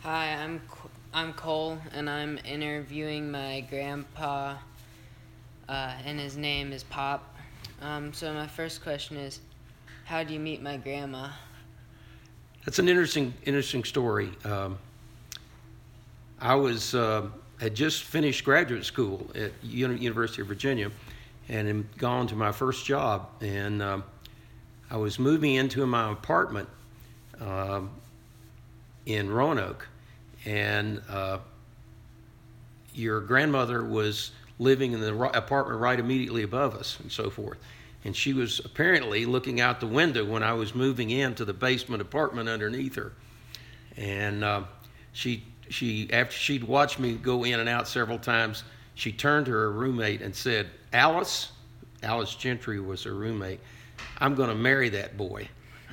Hi, I'm Cole, and I'm interviewing my grandpa, and his name is Pop. So my first question is, how do you meet my grandma? That's an interesting story. I was had just finished graduate school at University of Virginia, and had gone to my first job. And I was moving into my apartment um in Roanoke, and your grandmother was living in the apartment right immediately above us, and so forth. And she was apparently looking out the window when I was moving into the basement apartment underneath her. And she after she'd watched me go in and out several times, she turned to her roommate and said, Alice Gentry was her roommate, "I'm going to marry that boy."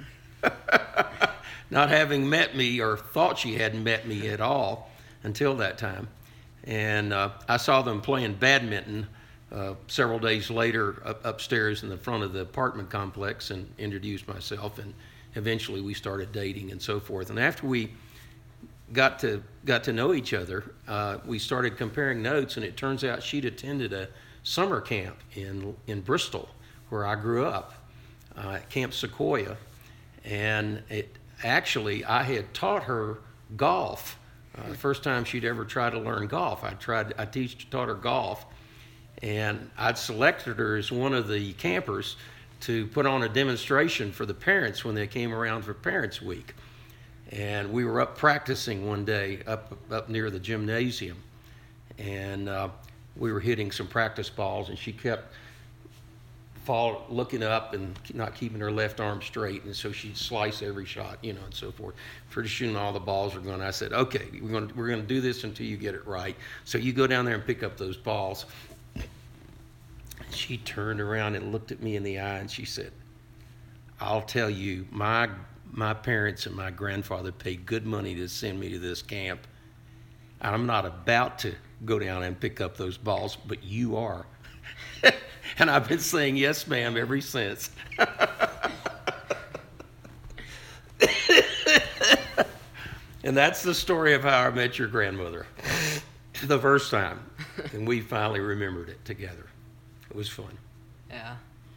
Not having met me, or thought she hadn't met me at all until that time. And I saw them playing badminton several days later upstairs in the front of the apartment complex, and introduced myself, and eventually we started dating and so forth. And after we got to know each other, we started comparing notes, and it turns out she'd attended a summer camp in Bristol, where I grew up, at Camp Sequoia. And I had taught her golf. The first time she'd ever tried to learn golf, taught her golf, and I'd selected her as one of the campers to put on a demonstration for the parents when they came around for Parents Week. And we were up practicing one day up near the gymnasium, and we were hitting some practice balls, and she kept looking up and not keeping her left arm straight, and so she'd slice every shot, and so forth. Pretty soon all the balls were going. I said, "Okay, we're going to do this until you get it right. So you go down there and pick up those balls." She turned around and looked at me in the eye, and she said, "I'll tell you, my parents and my grandfather paid good money to send me to this camp. I'm not about to go down and pick up those balls, but you are." And I've been saying yes, ma'am, ever since. And that's the story of how I met your grandmother the first time. And we finally remembered it together. It was fun. Yeah.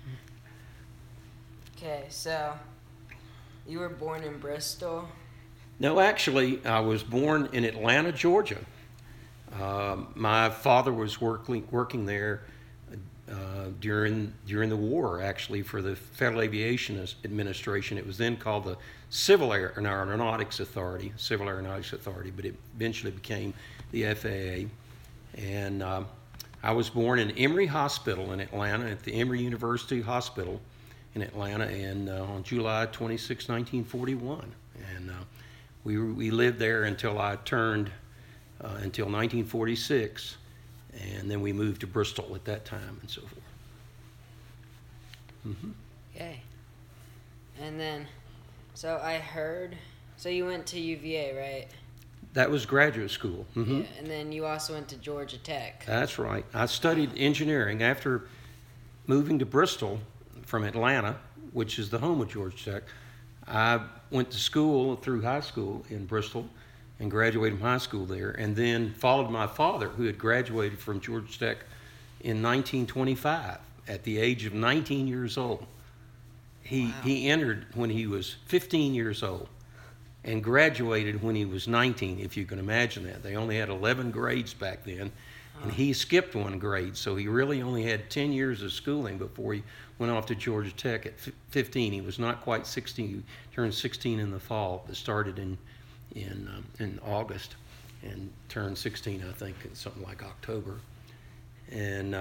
Okay, so you were born in Bristol. No, actually, I was born in Atlanta, Georgia. My father was working there during the war, actually, for the Federal Aviation Administration. It was then called the Civil Aeronautics Authority, but it eventually became the FAA. And I was born in Emory Hospital in Atlanta, at the Emory University Hospital in Atlanta, and on July 26, 1941. And we lived there until I turned, until 1946. And then we moved to Bristol at that time, and so forth. Mm-hmm. Okay. And then, so I heard, so you went to UVA, right? That was graduate school. Mm-hmm. Yeah, and then you also went to Georgia Tech. That's right. I studied engineering after moving to Bristol from Atlanta, which is the home of Georgia Tech. I went to school through high school in Bristol and graduated from high school there, and then followed my father, who had graduated from Georgia Tech in 1925 at the age of 19 years old. He entered when he was 15 years old and graduated when he was 19, if you can imagine that. They only had 11 grades back then, and he skipped one grade, so he really only had 10 years of schooling before he went off to Georgia Tech at 15. He was not quite 16. He turned 16 in the fall, but started in August, and turned 16, I think, in something like October. And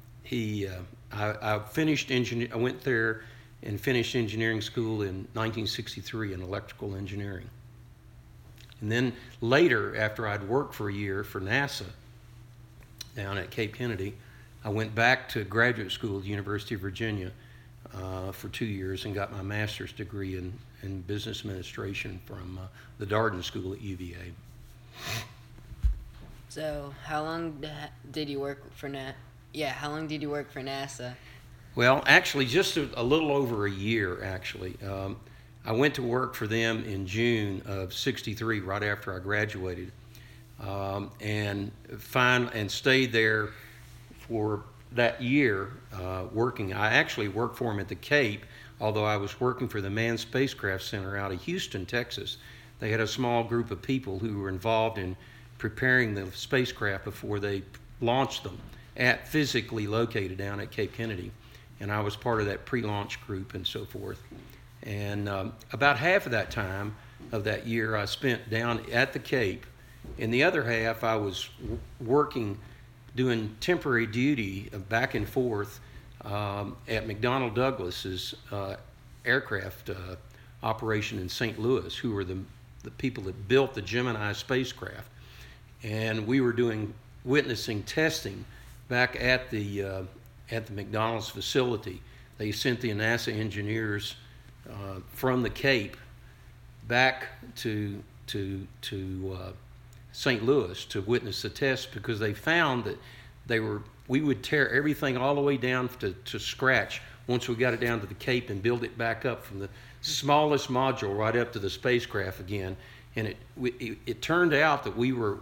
I finished I went there and finished engineering school in 1963 in electrical engineering. And then later, after I'd worked for a year for NASA down at Cape Kennedy, I went back to graduate school at the University of Virginia for 2 years, and got my master's degree in business administration from the Darden School at UVA. So how long did you work for how long did you work for NASA? Well, actually, just a little over a year, actually. I went to work for them in June of '63, right after I graduated, and stayed there for that year working. I actually worked for them at the Cape, although I was working for the Manned Spacecraft Center out of Houston, Texas. They had a small group of people who were involved in preparing the spacecraft before they launched them, physically located down at Cape Kennedy. And I was part of that pre-launch group and so forth. And about half of that time of that year I spent down at the Cape. In the other half, I was working, doing temporary duty back and forth at McDonnell Douglas's aircraft operation in St. Louis, who were the people that built the Gemini spacecraft. And we were doing witnessing testing back at the McDonnell's facility. They sent the NASA engineers from the Cape back to St. Louis to witness the test, because they found that we would tear everything all the way down to scratch once we got it down to the Cape and build it back up from the smallest module right up to the spacecraft again. And it turned out that we were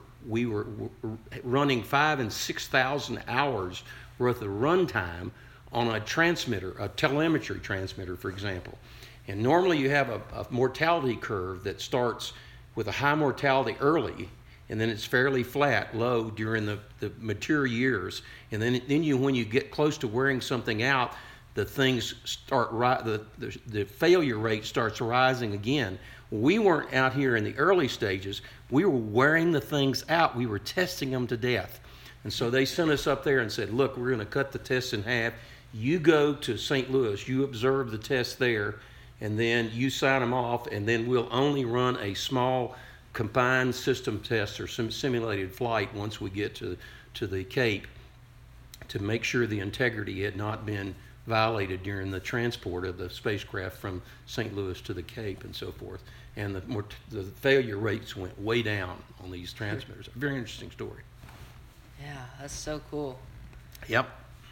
running 5,000 and 6,000 hours worth of runtime on a transmitter, a telemetry transmitter, for example. And normally you have a mortality curve that starts with a high mortality early, and then it's fairly flat, low during the mature years. And then when you get close to wearing something out, the things start the failure rate starts rising again. We weren't out here in the early stages. We were wearing the things out. We were testing them to death. And so they sent us up there and said, look, we're going to cut the tests in half. You go to St. Louis, you observe the tests there, and then you sign them off, and then we'll only run a small combined system test or some simulated flight once we get to the Cape to make sure the integrity had not been violated during the transport of the spacecraft from St. Louis to the Cape and so forth. And the failure rates went way down on these transmitters. A very interesting story. Yeah, that's so cool. Yep.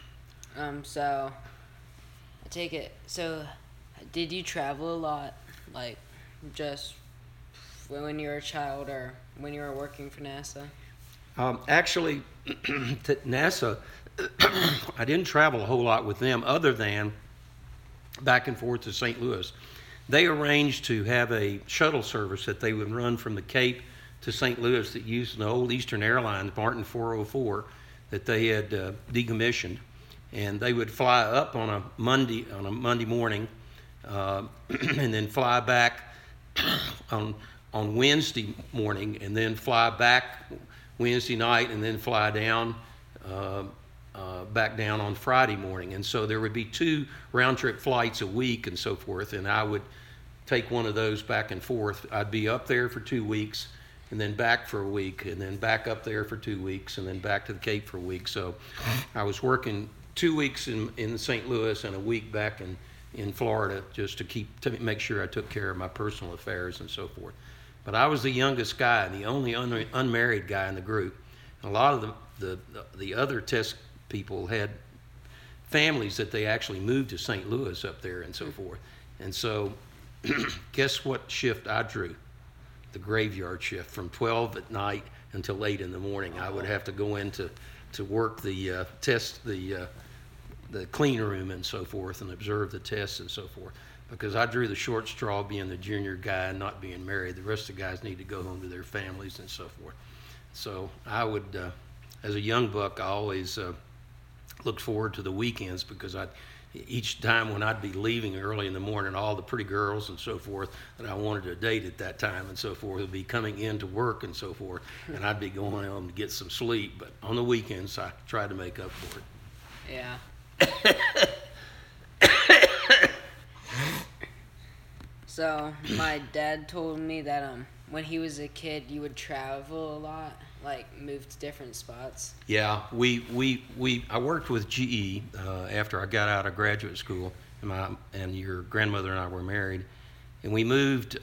So I take it. So, did you travel a lot, like just when you were a child or when you were working for NASA? Actually, to NASA, I didn't travel a whole lot with them, other than back and forth to St. Louis. They arranged to have a shuttle service that they would run from the Cape to St. Louis that used an old Eastern Airlines Martin 404 that they had decommissioned, and they would fly up on a Monday morning, and then fly back on Wednesday morning, and then fly back Wednesday night, and then fly down back down on Friday morning. And so there would be 2 round-trip flights a week and so forth, and I would take one of those back and forth. I'd be up there for 2 weeks, and then back for a week, and then back up there for 2 weeks, and then back to the Cape for a week. So I was working 2 weeks in St. Louis and a week back in Florida, just to make sure I took care of my personal affairs and so forth. But I was the youngest guy and the only unmarried guy in the group. And a lot of the other test people had families that they actually moved to St. Louis up there and so forth. And so guess what shift I drew? The graveyard shift from 12 at night until 8 in the morning. I would have to go in to work the clean room and so forth and observe the tests and so forth, because I drew the short straw being the junior guy and not being married. The rest of the guys need to go home to their families and so forth. So I would, as a young buck, I always looked forward to the weekends, because each time when I'd be leaving early in the morning, all the pretty girls and so forth that I wanted to date at that time and so forth would be coming in to work and so forth, and I'd be going home to get some sleep. But on the weekends, I tried to make up for it. Yeah. So my dad told me that when he was a kid, you would travel a lot, like move to different spots. Yeah, I worked with GE after I got out of graduate school, and your grandmother and I were married, and we moved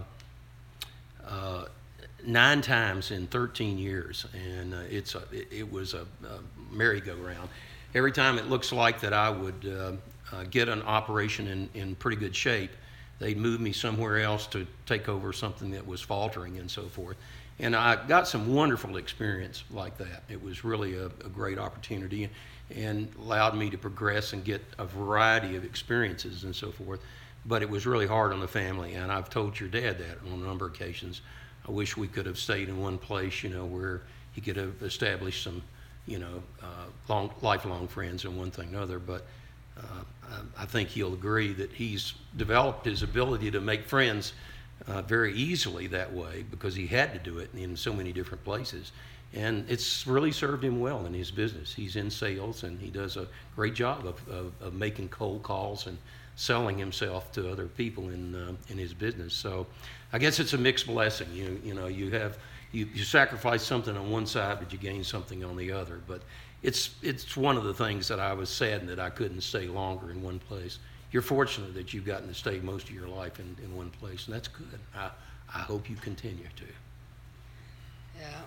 9 times in 13 years, and it was a merry-go-round. Every time it looks like that I would get an operation in pretty good shape, they'd move me somewhere else to take over something that was faltering and so forth. And I got some wonderful experience like that. It was really a great opportunity and allowed me to progress and get a variety of experiences and so forth. But it was really hard on the family, and I've told your dad that on a number of occasions. I wish we could have stayed in one place, where he could have established some, lifelong friends and one thing and another. But I think he'll agree that he's developed his ability to make friends very easily that way because he had to do it in so many different places. And it's really served him well in his business. He's in sales, and he does a great job of making cold calls and selling himself to other people in his business. So I guess it's a mixed blessing. You sacrifice something on one side, but you gain something on the other. But it's one of the things that I was saddened that I couldn't stay longer in one place. You're fortunate that you've gotten to stay most of your life in one place, and that's good. I hope you continue to. Yeah.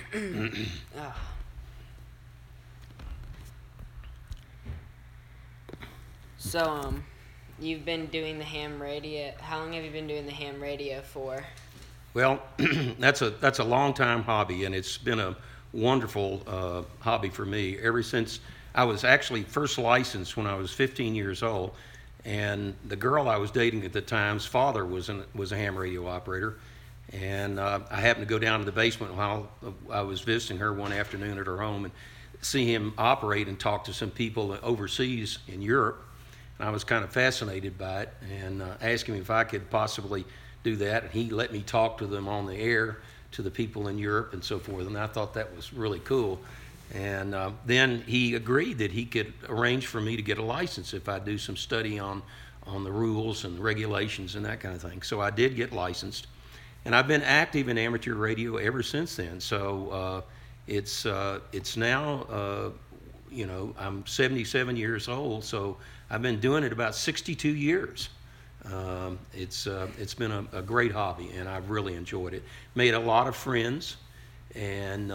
So, you've been doing the ham radio. How long have you been doing the ham radio for? Well, that's a long time hobby, and it's been a wonderful hobby for me ever since I was actually first licensed when I was 15 years old. And the girl I was dating at the time's father was a ham radio operator. And I happened to go down to the basement while I was visiting her one afternoon at her home and see him operate and talk to some people overseas in Europe. And I was kind of fascinated by it and asked him if I could possibly do that. And he let me talk to them on the air to the people in Europe and so forth. And I thought that was really cool. And then he agreed that he could arrange for me to get a license if I do some study on the rules and regulations and that kind of thing. So I did get licensed. And I've been active in amateur radio ever since then. So it's now, I'm 77 years old, so I've been doing it about 62 years. It's been a great hobby, and I've really enjoyed it. Made a lot of friends, and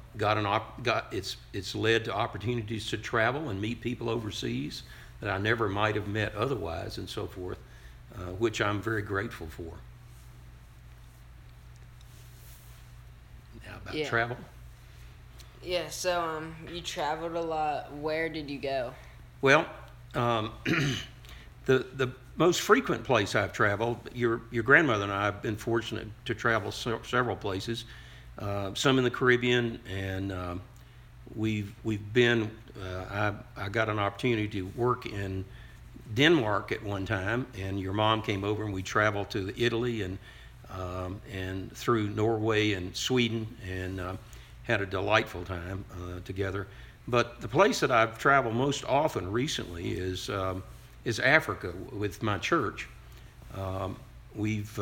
it's led to opportunities to travel and meet people overseas that I never might have met otherwise, and so forth, which I'm very grateful for. About travel? Yeah, so you traveled a lot. Where did you go? Well, the most frequent place I've traveled, your grandmother and I have been fortunate to travel several places, some in the Caribbean, and we've been, I got an opportunity to work in Denmark at one time, and your mom came over and we traveled to Italy and through Norway and Sweden, and had a delightful time together. But the place that I've traveled most often recently is Africa with my church. We've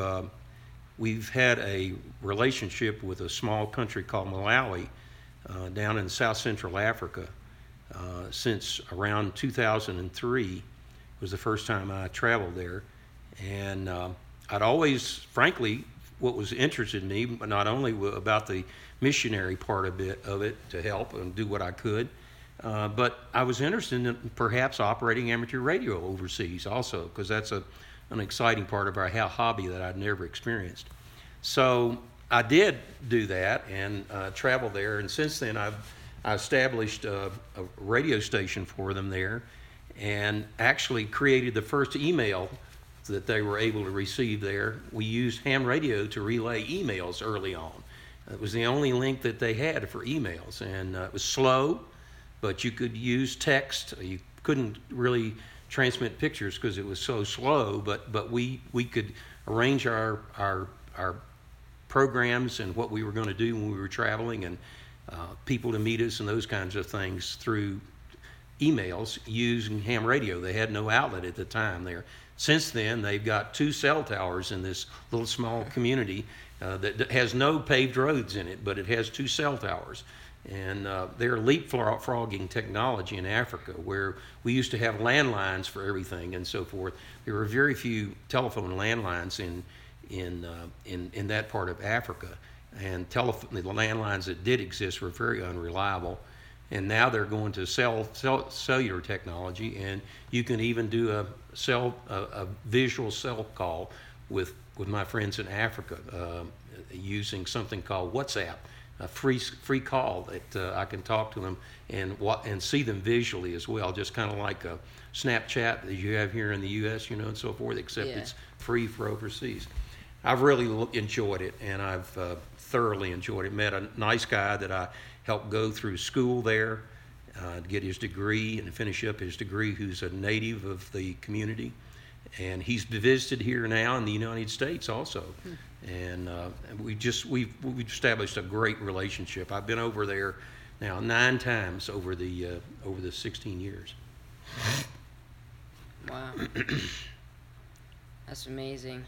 had a relationship with a small country called Malawi down in South Central Africa since around 2003 was the first time I traveled there, and I'd always, frankly, what was interested in me, not only about the missionary part of it to help and do what I could, but I was interested in perhaps operating amateur radio overseas also, because that's an exciting part of our hobby that I'd never experienced. So I did do that and travel there, and since then I established a radio station for them there and actually created the first email that they were able to receive there. We used ham radio to relay emails early on. It was the only link that they had for emails, and it was slow, but you could use text. You couldn't really transmit pictures because it was so slow, but we could arrange our programs and what we were going to do when we were traveling, and people to meet us and those kinds of things through emails using ham radio. They had no outlet at the time there. Since then, they've got 2 cell towers in this little small community that has no paved roads in it, but it has 2 cell towers. And they're leapfrogging technology in Africa, where we used to have landlines for everything and so forth. There were very few telephone landlines in that part of Africa, and the landlines that did exist were very unreliable. and now they're going to cellular technology, and you can even do a visual cell call with my friends in Africa using something called WhatsApp, a free call that I can talk to them and see them visually as well, just kind of like a Snapchat that you have here in the U.S., and so forth, except it's free for overseas. I've really enjoyed it, and I've thoroughly enjoyed it. Met a nice guy that I helped go through school there to get his degree and finish up his degree, who's a native of the community. And he's visited here now in the United States also. And we've established a great relationship. I've been over there now 9 times over the 16 years. Wow. That's amazing.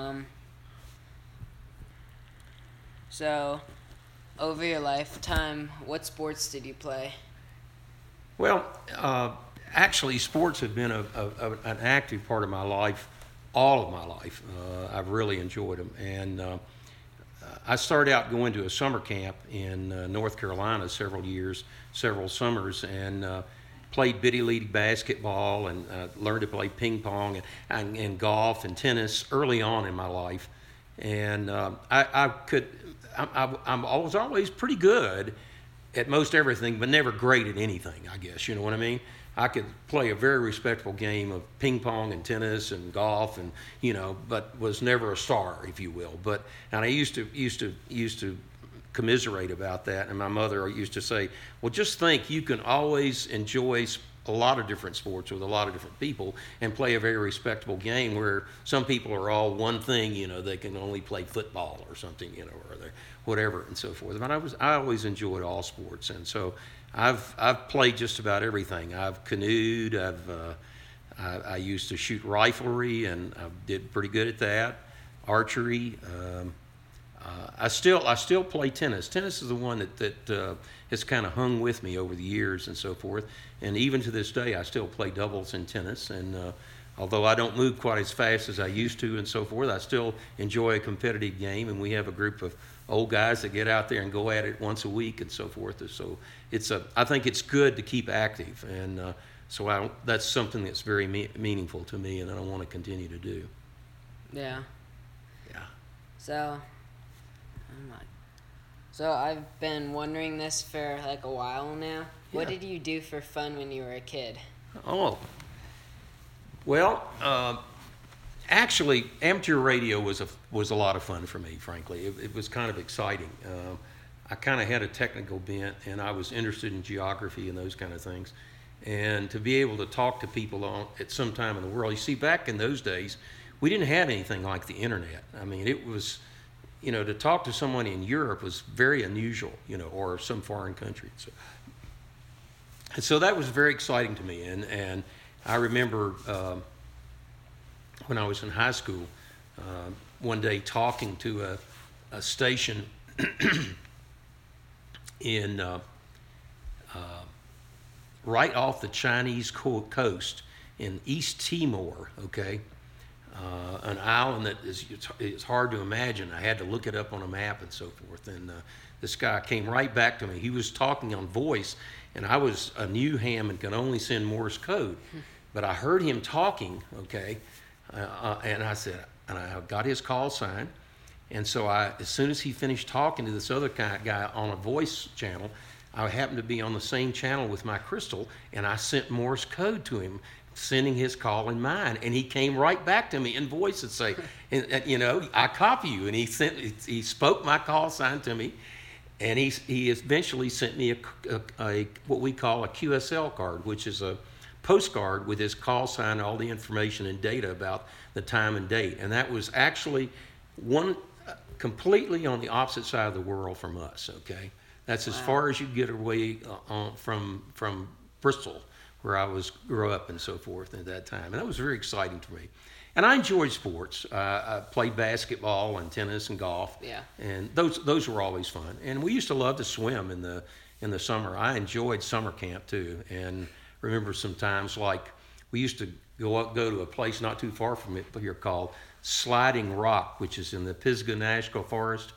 So, over your lifetime, what sports did you play? Well, actually, sports have been an active part of my life, all of my life. I've really enjoyed them. And I started out going to a summer camp in North Carolina several summers, and played bitty league basketball and learned to play ping pong and golf and tennis early on in my life. And I was always pretty good at most everything, but never great at anything, I guess. You know what I mean? I could play a very respectable game of ping pong and tennis and golf, and but was never a star, if you will. And I used to commiserate about that, and my mother used to say, "Well, just think, you can always enjoy a lot of different sports with a lot of different people and play a very respectable game, where some people are all one thing, they can only play football or something, or whatever and so forth." But I always enjoyed all sports, and so I've played just about everything. I've canoed. I used to shoot riflery, and I did pretty good at that. Archery. I still play tennis. Tennis is the one that has kind of hung with me over the years and so forth. And even to this day, I still play doubles in tennis. And although I don't move quite as fast as I used to and so forth, I still enjoy a competitive game. And we have a group of old guys that get out there and go at it once a week and so forth. And so I think it's good to keep active. And so that's something that's very meaningful to me, and that I want to continue to do. Yeah. Yeah. So I've been wondering this for like a while now. What Yeah. did you do for fun when you were a kid? Oh, well, actually, amateur radio was a lot of fun for me. Frankly, it was kind of exciting. I kind of had a technical bent, and I was interested in geography and those kind of things. And to be able to talk to people at some time in the world, you see, back in those days, we didn't have anything like the internet. I mean, it was, to talk to someone in Europe was very unusual, or some foreign country. So that was very exciting to me. And I remember when I was in high school, one day talking to a station in right off the Chinese coast in East Timor, okay? An island that is hard to imagine. I had to look it up on a map and so forth. And this guy came right back to me. He was talking on voice, and I was a new ham and could only send Morse code. But I heard him talking, okay, and I got his call sign. And so as soon as he finished talking to this other guy on a voice channel, I happened to be on the same channel with my crystal, and I sent Morse code to him, sending his call in mine, and he came right back to me in voice and say, I copy you. And he spoke my call sign to me, and he eventually sent me a what we call a QSL card, which is a postcard with his call sign, all the information and data about the time and date. And that was actually one completely on the opposite side of the world from us. Okay, that's as far as you get away from Bristol, where I grew up and so forth at that time. And that was very exciting to me. And I enjoyed sports. I played basketball and tennis and golf. Yeah. And those were always fun. And we used to love to swim in the summer. I enjoyed summer camp too. And remember some times like we used to go to a place not too far from it here called Sliding Rock, which is in the Pisgah National Forest.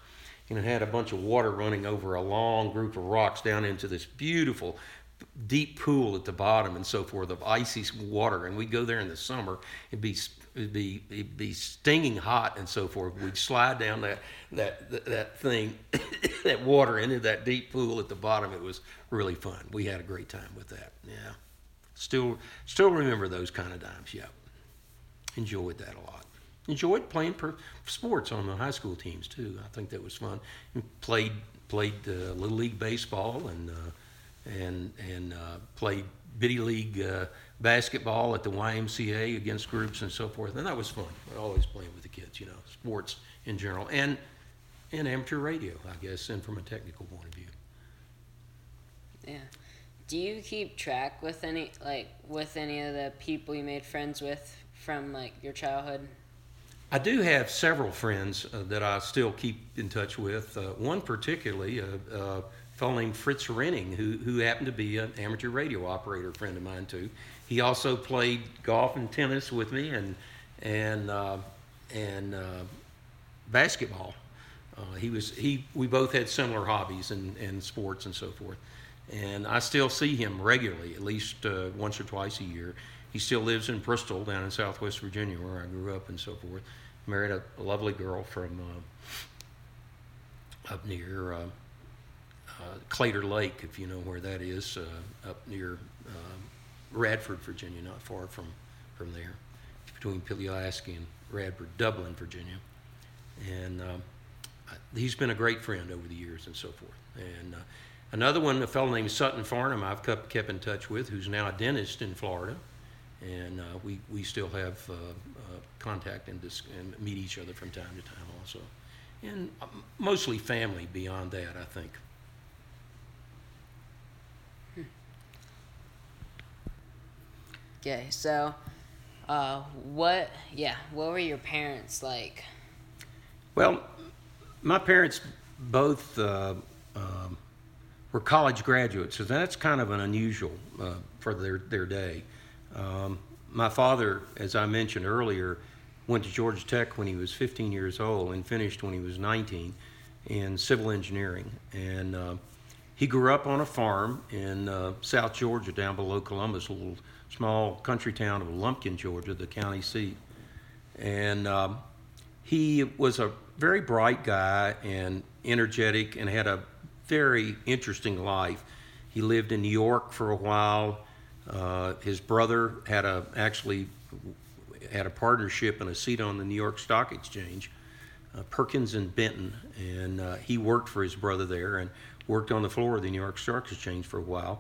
and it had a bunch of water running over a long group of rocks down into this beautiful deep pool at the bottom and so forth of icy water. And we'd go there in the summer. It'd be stinging hot and so forth. We'd slide down that thing, that water into that deep pool at the bottom. It was really fun. We had a great time with that. Yeah, still remember those kind of times. Yeah, enjoyed that a lot. Enjoyed playing sports on the high school teams too. I think that was fun. And played little league baseball and played bitty league basketball at the YMCA against groups and so forth. And that was fun. I always playing with the kids, sports in general, and amateur radio, I guess, and from a technical point of view. Yeah. Do you keep track with any of the people you made friends with from your childhood? I do have several friends that I still keep in touch with. One particularly, a fellow named Fritz Renning, who happened to be an amateur radio operator friend of mine too. He also played golf and tennis with me and basketball. We both had similar hobbies and sports and so forth. And I still see him regularly, at least once or twice a year. He still lives in Bristol, down in Southwest Virginia, where I grew up and so forth. Married a lovely girl from up near Clater Lake, if you know where that is, up near Radford, Virginia, not far from there, between Pulaski and Radford, Dublin, Virginia. And he's been a great friend over the years and so forth. And another one, a fellow named Sutton Farnham, I've kept in touch with, who's now a dentist in Florida. And we still have contact and meet each other from time to time also. And mostly family beyond that, I think. Okay, so what were your parents like? Well, my parents both were college graduates, so that's kind of an unusual for their day. My father, as I mentioned earlier, went to Georgia Tech when he was 15 years old and finished when he was 19 in civil engineering. And he grew up on a farm in South Georgia, down below Columbus, a little small country town of Lumpkin, Georgia, the county seat. And he was a very bright guy and energetic and had a very interesting life. He lived in New York for a while. His brother actually had a partnership and a seat on the New York Stock Exchange, Perkins and Benton, and he worked for his brother there and worked on the floor of the New York Stock Exchange for a while.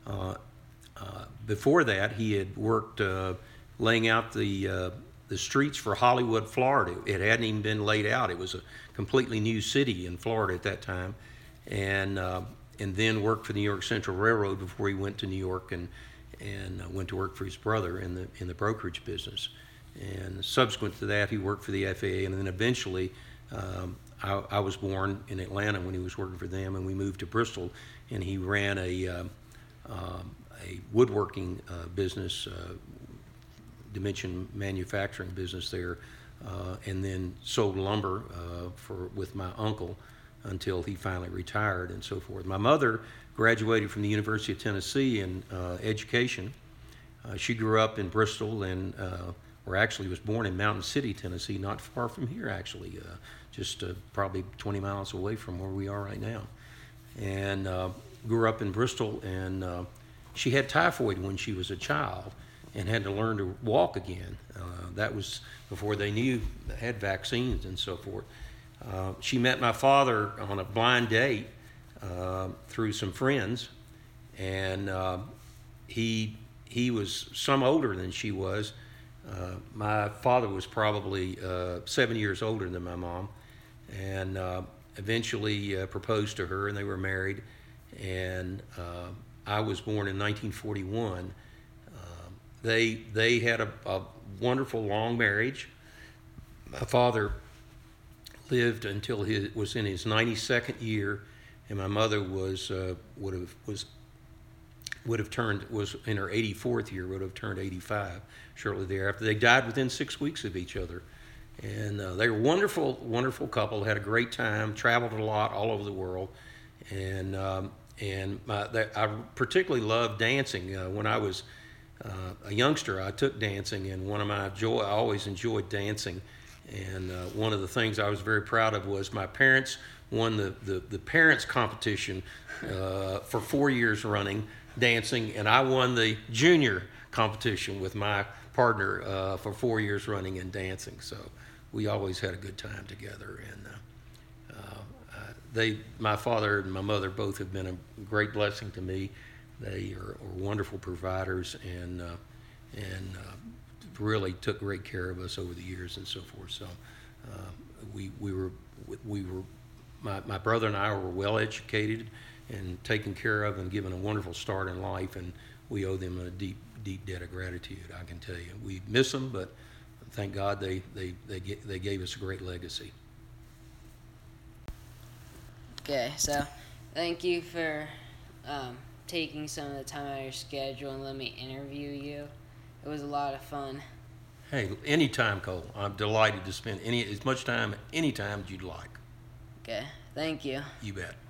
Before that, he had worked laying out the streets for Hollywood, Florida. It hadn't even been laid out. It was a completely new city in Florida at that time, and then worked for the New York Central Railroad before he went to New York and went to work for his brother in the brokerage business. And subsequent to that, he worked for the FAA, and then eventually I was born in Atlanta when he was working for them, and we moved to Bristol, and he ran a woodworking business, dimension manufacturing business there, and then sold lumber with my uncle until he finally retired and so forth. My mother graduated from the University of Tennessee in education. She grew up in Bristol and or actually was born in Mountain City, Tennessee, not far from here actually, just probably 20 miles away from where we are right now. And grew up in Bristol, and she had typhoid when she was a child and had to learn to walk again. That was before they had vaccines and so forth. She met my father on a blind date through some friends, and he was some older than she was. My father was probably 7 years older than my mom, and eventually proposed to her, and they were married. And I was born in 1941. They had a wonderful long marriage. My father lived until he was in his 92nd year, and my mother was in her 84th year, would have turned 85 shortly thereafter. They died within 6 weeks of each other, And they were wonderful, wonderful couple. Had a great time. Traveled a lot all over the world, and I particularly loved dancing. When I was a youngster, I took dancing, and one of my joy. I always enjoyed dancing, and one of the things I was very proud of was my parents won the parents competition for 4 years running dancing, and I won the junior competition with my partner for 4 years running in dancing. So we always had a good time together, and my father and my mother both have been a great blessing to me. They are wonderful providers, and really took great care of us over the years and so forth. So we were my brother and I were well educated and taken care of and given a wonderful start in life, and we owe them a deep debt of gratitude. I can tell you, we miss them, but thank God they gave us a great legacy. Okay, so thank you for taking some of the time out of your schedule and let me interview you. It was a lot of fun. Hey, anytime, Cole. I'm delighted to spend as much time anytime as you'd like. Okay, thank you. You bet.